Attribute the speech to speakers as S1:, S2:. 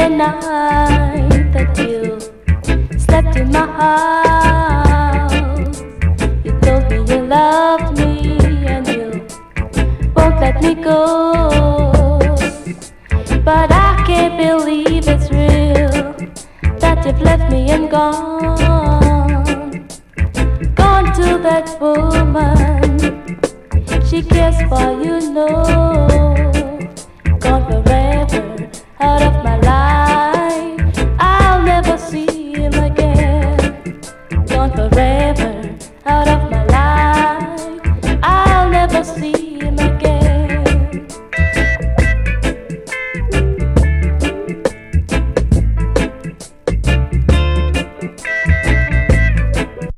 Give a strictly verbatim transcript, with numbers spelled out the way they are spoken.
S1: night that you slept in my house, you told me you loved me and you won't let me go. But I can't believe it's real that you've left me and gone. Gone to that woman, she cares for you, know.